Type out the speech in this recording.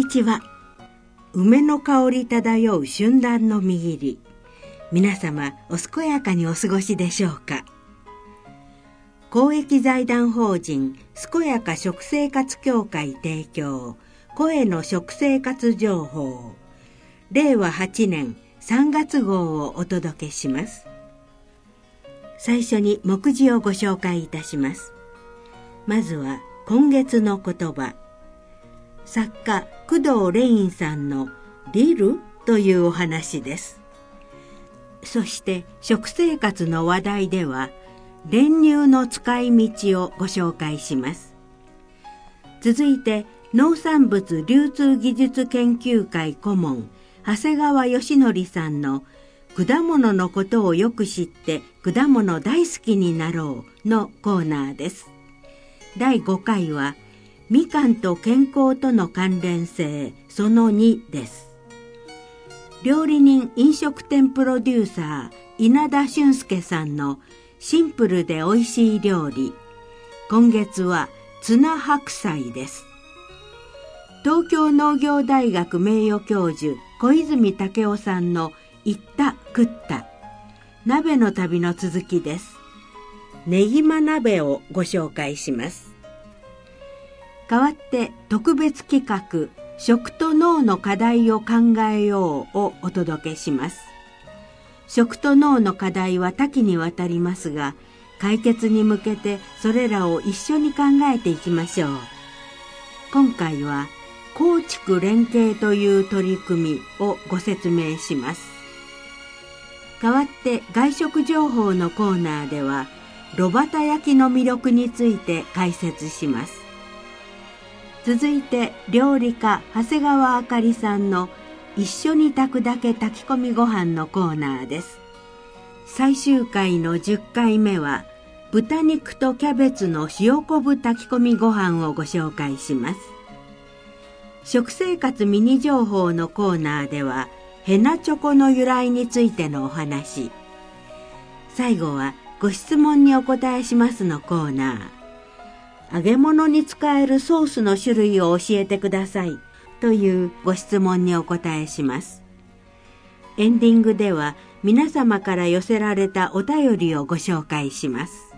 ちは。梅の香り漂う春暖の実入り。皆様お健やかにお過ごしでしょうか。公益財団法人健やか食生活協会提供、声の食生活情報、令和8年3月号をお届けします。最初に目次をご紹介いたします。まずは今月の言葉。作家工藤レインさんのリルというお話です。そして食生活の話題では練乳の使い道をご紹介します。続いて農産物流通技術研究会顧問長谷川義則さんの果物のことをよく知って果物大好きになろうのコーナーです。第5回はみかんと健康との関連性その2です。料理人飲食店プロデューサー稲田俊介さんのシンプルで美味しい料理。今月はツナ白菜です。東京農業大学名誉教授小泉武夫さんの言った食った鍋の旅の続きです。ねぎま鍋をご紹介します。代わって特別企画食と脳の課題を考えようをお届けします。食と脳の課題は多岐にわたりますが、解決に向けてそれらを一緒に考えていきましょう。今回は耕畜連携という取り組みをご説明します。代わって外食情報のコーナーでは炉端焼きの魅力について解説します。続いて料理家長谷川あかりさんの一緒に炊くだけ炊き込みご飯のコーナーです。最終回の10回目は豚肉とキャベツの塩昆布炊き込みご飯をご紹介します。食生活ミニ情報のコーナーではヘナチョコの由来についてのお話。最後はご質問にお答えしますのコーナー。揚げ物に使えるソースの種類を教えてくださいというご質問にお答えします。エンディングでは皆様から寄せられたお便りをご紹介します。